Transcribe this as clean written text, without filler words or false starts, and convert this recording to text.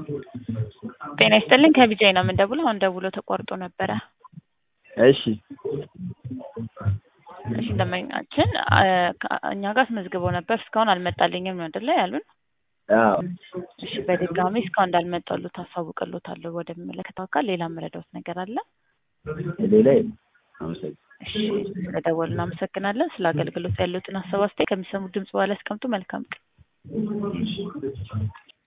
ጤና ይስጥልኝ ከቢጃይ ነው የምንደውለው። አሁን ደውሎ ተቋርጦ ነበረ። እሺ እሺ ደንበኛችን እኛ ጋር አስመዝግበው ነበር እስካሁን አልመጣልኝም ነው አይደለ ያሉን? አዎ እሺ በድጋሚ እስካሁን እንዳልመጣሉት አሳውቅልዎታለሁ ወደሚመለከተው አካል። ሌላ የምረዳዎት ነገር አለ? ሌላ የለም። አመሰግናለሁ። እሺ ስለደወሉ እናመሰግናለን። ስለ አገልግሎት ያሉትን ሀሳብ አስተያየት ከሚሰሙት ድምጽ በኋላ ያስቀምጡ። መልካም ቀን።